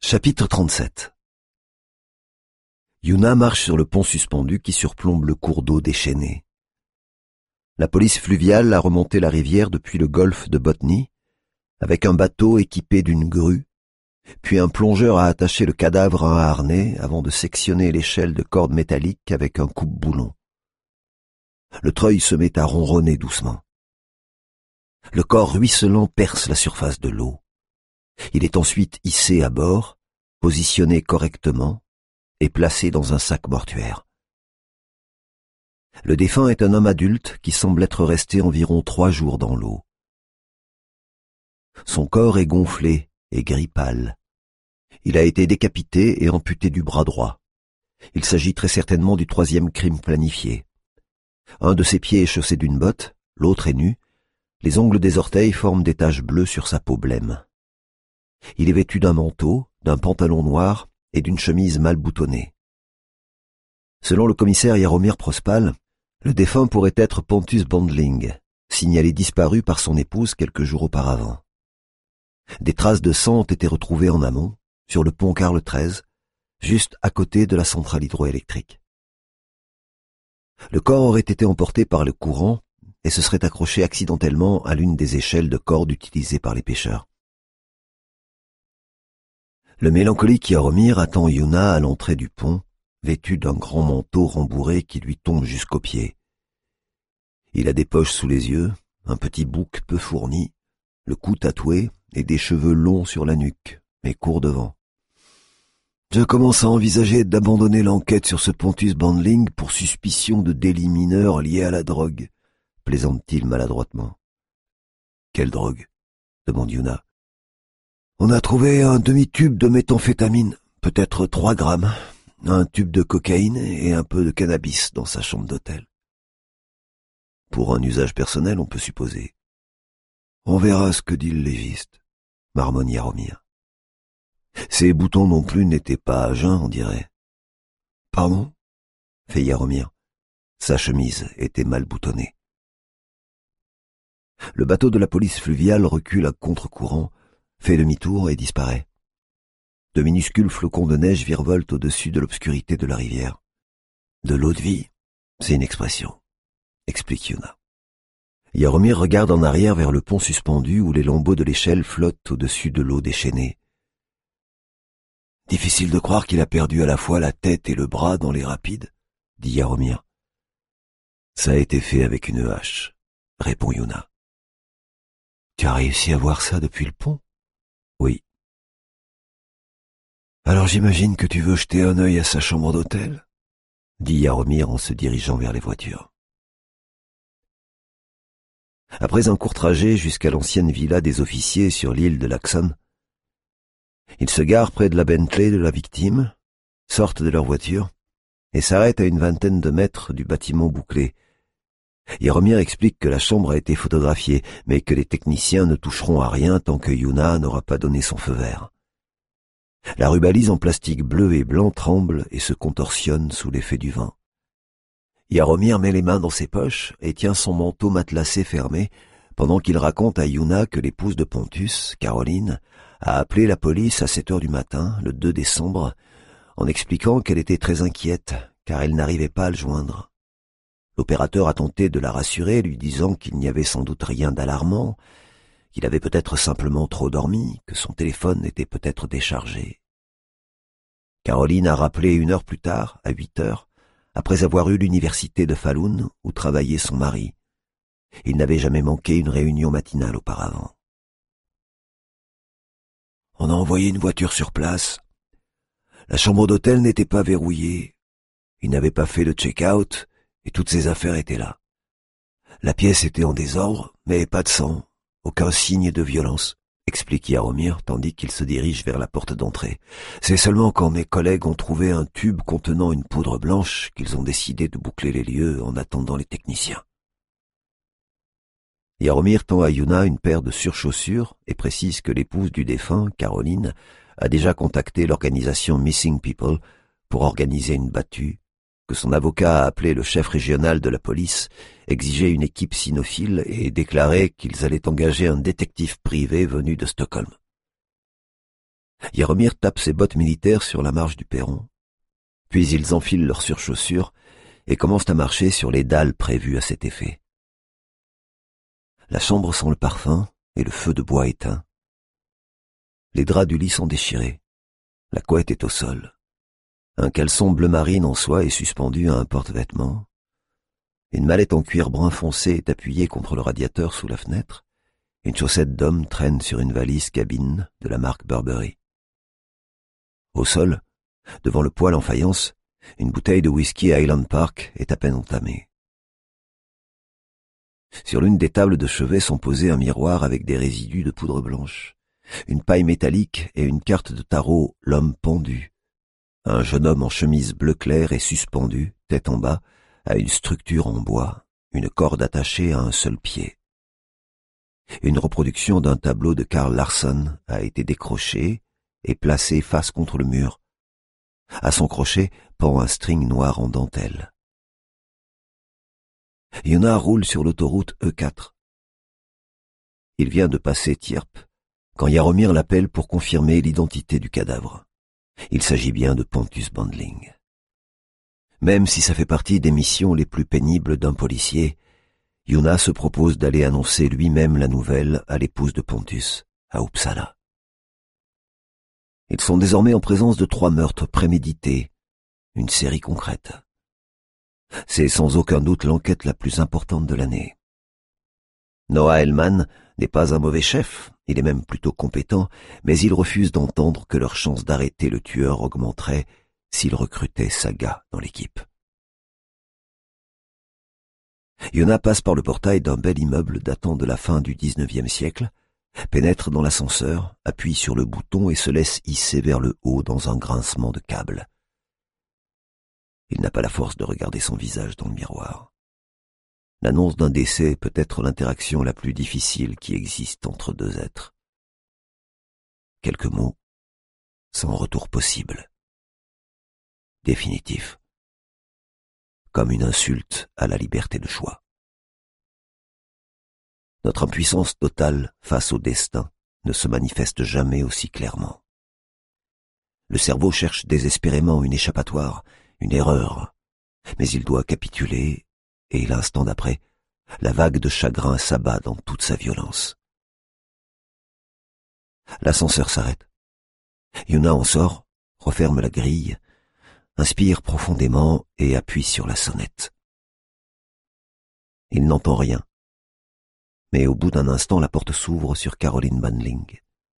Chapitre 37. Yuna marche sur le pont suspendu qui surplombe le cours d'eau déchaîné. La police fluviale a remonté la rivière depuis le golfe de Botany, avec un bateau équipé d'une grue, puis un plongeur a attaché le cadavre à un harnais avant de sectionner l'échelle de corde métallique avec un coupe-boulon. Le treuil se met à ronronner doucement. Le corps ruisselant perce la surface de l'eau. Il est ensuite hissé à bord, positionné correctement et placé dans un sac mortuaire. Le défunt est un homme adulte qui semble être resté environ 3 jours dans l'eau. Son corps est gonflé et gris pâle. Il a été décapité et amputé du bras droit. Il s'agit très certainement du 3e crime planifié. Un de ses pieds est chaussé d'une botte, l'autre est nu. Les ongles des orteils forment des taches bleues sur sa peau blême. Il est vêtu d'un manteau, d'un pantalon noir et d'une chemise mal boutonnée. Selon le commissaire Jaromir Prospal, le défunt pourrait être Pontus Bandling, signalé disparu par son épouse quelques jours auparavant. Des traces de sang ont été retrouvées en amont, sur le pont Karl XIII, juste à côté de la centrale hydroélectrique. Le corps aurait été emporté par le courant et se serait accroché accidentellement à l'une des échelles de corde utilisées par les pêcheurs. Le mélancolique Jaromir attend Yuna à l'entrée du pont, vêtu d'un grand manteau rembourré qui lui tombe jusqu'aux pieds. Il a des poches sous les yeux, un petit bouc peu fourni, le cou tatoué et des cheveux longs sur la nuque, mais courts devant. « Je commence à envisager d'abandonner l'enquête sur ce Pontus Bandling pour suspicion de délit mineur lié à la drogue, » plaisante-t-il maladroitement. « Quelle drogue ?» demande Yuna. « On a trouvé un demi-tube de méthamphétamine, peut-être 3 grammes, un tube de cocaïne et un peu de cannabis dans sa chambre d'hôtel. » Pour un usage personnel, on peut supposer. « On verra ce que dit le légiste, » marmonne Jaromir. Ses boutons non plus n'étaient pas à jeun, on dirait. « Pardon ?» fait Jaromir. Sa chemise était mal boutonnée. Le bateau de la police fluviale recule à contre-courant, fait demi-tour et disparaît. De minuscules flocons de neige virevoltent au-dessus de l'obscurité de la rivière. « De l'eau de vie, c'est une expression », explique Yuna. Jaromir regarde en arrière vers le pont suspendu où les lambeaux de l'échelle flottent au-dessus de l'eau déchaînée. « Difficile de croire qu'il a perdu à la fois la tête et le bras dans les rapides, » dit Jaromir. « Ça a été fait avec une hache, » répond Yuna. « Tu as réussi à voir ça depuis le pont ?» ?»« Oui. »« Alors j'imagine que tu veux jeter un œil à sa chambre d'hôtel ?» dit Jaromir en se dirigeant vers les voitures. Après un court trajet jusqu'à l'ancienne villa des officiers sur l'île de Laxon, ils se garent près de la Bentley de la victime, sortent de leur voiture et s'arrêtent à une vingtaine de mètres du bâtiment bouclé. Jaromir explique que la chambre a été photographiée, mais que les techniciens ne toucheront à rien tant que Yuna n'aura pas donné son feu vert. La rubalise en plastique bleu et blanc tremble et se contorsionne sous l'effet du vent. Jaromir met les mains dans ses poches et tient son manteau matelassé fermé pendant qu'il raconte à Yuna que l'épouse de Pontus, Caroline, a appelé la police à 7 heures du matin, le 2 décembre, en expliquant qu'elle était très inquiète car elle n'arrivait pas à le joindre. L'opérateur a tenté de la rassurer, lui disant qu'il n'y avait sans doute rien d'alarmant, qu'il avait peut-être simplement trop dormi, que son téléphone était peut-être déchargé. Caroline a rappelé 1 heure plus tard, à 8 heures, après avoir eu l'université de Falun où travaillait son mari. Il n'avait jamais manqué une réunion matinale auparavant. On a envoyé une voiture sur place. La chambre d'hôtel n'était pas verrouillée. Il n'avait pas fait le check-out et toutes ses affaires étaient là. La pièce était en désordre, mais pas de sang, aucun signe de violence, explique Jaromir tandis qu'il se dirige vers la porte d'entrée. C'est seulement quand mes collègues ont trouvé un tube contenant une poudre blanche qu'ils ont décidé de boucler les lieux en attendant les techniciens. Jaromir tend à Yuna une paire de surchaussures et précise que l'épouse du défunt, Caroline, a déjà contacté l'organisation Missing People pour organiser une battue, que son avocat a appelé le chef régional de la police, exigé une équipe cynophile et déclaré qu'ils allaient engager un détective privé venu de Stockholm. Jaromir tape ses bottes militaires sur la marge du perron. Puis ils enfilent leurs surchaussures et commencent à marcher sur les dalles prévues à cet effet. La chambre sent le parfum et le feu de bois éteint. Les draps du lit sont déchirés. La couette est au sol. Un caleçon bleu marine en soie est suspendu à un porte-vêtements. Une mallette en cuir brun foncé est appuyée contre le radiateur sous la fenêtre. Une chaussette d'homme traîne sur une valise cabine de la marque Burberry. Au sol, devant le poêle en faïence, une bouteille de whisky Highland Park est à peine entamée. Sur l'une des tables de chevet sont posés un miroir avec des résidus de poudre blanche, une paille métallique et une carte de tarot L'homme pendu. Un jeune homme en chemise bleu clair est suspendu, tête en bas, à une structure en bois, une corde attachée à un seul pied. Une reproduction d'un tableau de Carl Larsson a été décrochée et placée face contre le mur. À son crochet pend un string noir en dentelle. Yona roule sur l'autoroute E4. Il vient de passer Tierp, quand Jaromir l'appelle pour confirmer l'identité du cadavre. Il s'agit bien de Pontus Bandling. Même si ça fait partie des missions les plus pénibles d'un policier, Yona se propose d'aller annoncer lui-même la nouvelle à l'épouse de Pontus, à Uppsala. Ils sont désormais en présence de 3 meurtres prémédités, une série concrète. C'est sans aucun doute l'enquête la plus importante de l'année. Noah Hellman n'est pas un mauvais chef, il est même plutôt compétent, mais il refuse d'entendre que leur chance d'arrêter le tueur augmenterait s'il recrutait Saga dans l'équipe. Yona passe par le portail d'un bel immeuble datant de la fin du XIXe siècle, pénètre dans l'ascenseur, appuie sur le bouton et se laisse hisser vers le haut dans un grincement de câble. Il n'a pas la force de regarder son visage dans le miroir. L'annonce d'un décès est peut-être l'interaction la plus difficile qui existe entre deux êtres. Quelques mots, sans retour possible. Définitif. Comme une insulte à la liberté de choix. Notre impuissance totale face au destin ne se manifeste jamais aussi clairement. Le cerveau cherche désespérément une échappatoire, une erreur, mais il doit capituler, et l'instant d'après, la vague de chagrin s'abat dans toute sa violence. L'ascenseur s'arrête. Yona en sort, referme la grille, inspire profondément et appuie sur la sonnette. Il n'entend rien, mais au bout d'un instant, la porte s'ouvre sur Caroline Bandling.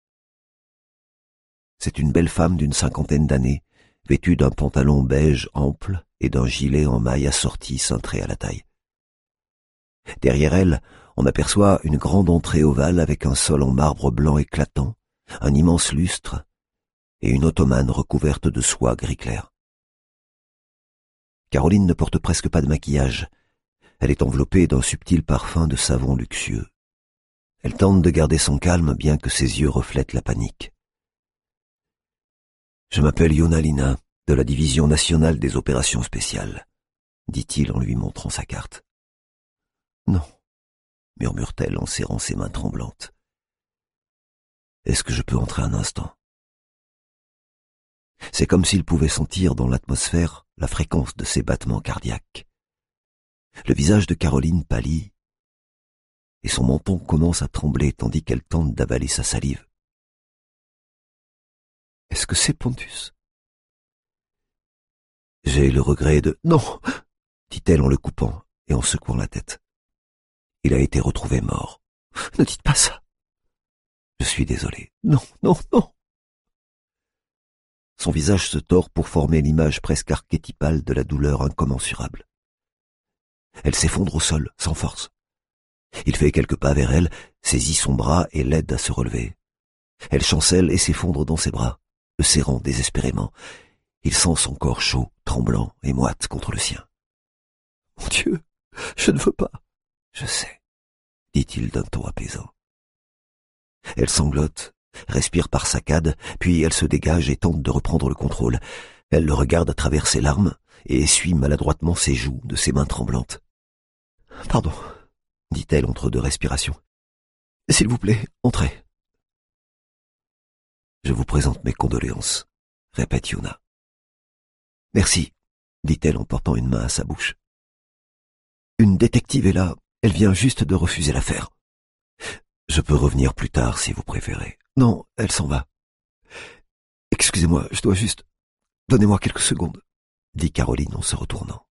C'est une belle femme d'une 50aine d'années, vêtue d'un pantalon beige ample et d'un gilet en maille assorti cintré à la taille. Derrière elle, on aperçoit une grande entrée ovale avec un sol en marbre blanc éclatant, un immense lustre et une ottomane recouverte de soie gris clair. Caroline ne porte presque pas de maquillage. Elle est enveloppée d'un subtil parfum de savon luxueux. Elle tente de garder son calme bien que ses yeux reflètent la panique. « Je m'appelle Yona Lina, de la Division nationale des opérations spéciales, » dit-il en lui montrant sa carte. « Non, » murmure-t-elle en serrant ses mains tremblantes. « Est-ce que je peux entrer un instant ?» C'est comme s'il pouvait sentir dans l'atmosphère la fréquence de ses battements cardiaques. Le visage de Caroline pâlit, et son menton commence à trembler tandis qu'elle tente d'avaler sa salive. « Est-ce que c'est Pontus ?» « J'ai le regret de... »« Non !» dit-elle en le coupant et en secouant la tête. « Il a été retrouvé mort. »« Ne dites pas ça !»« Je suis désolé. »« Non, non, non !» Son visage se tord pour former l'image presque archétypale de la douleur incommensurable. Elle s'effondre au sol, sans force. Il fait quelques pas vers elle, saisit son bras et l'aide à se relever. Elle chancelle et s'effondre dans ses bras, le serrant désespérément. Il sent son corps chaud, tremblant et moite contre le sien. « Mon Dieu, je ne veux pas. »« Je sais, » dit-il d'un ton apaisant. Elle sanglote, respire par saccades, puis elle se dégage et tente de reprendre le contrôle. Elle le regarde à travers ses larmes et essuie maladroitement ses joues de ses mains tremblantes. « Pardon, » dit-elle entre deux respirations. « S'il vous plaît, entrez. » Je vous présente mes condoléances, répète Yuna. Merci, dit-elle en portant une main à sa bouche. Une détective est là, elle vient juste de refuser l'affaire. Je peux revenir plus tard si vous préférez. Non, elle s'en va. Excusez-moi, je dois juste... Donnez-moi quelques secondes, dit Caroline en se retournant.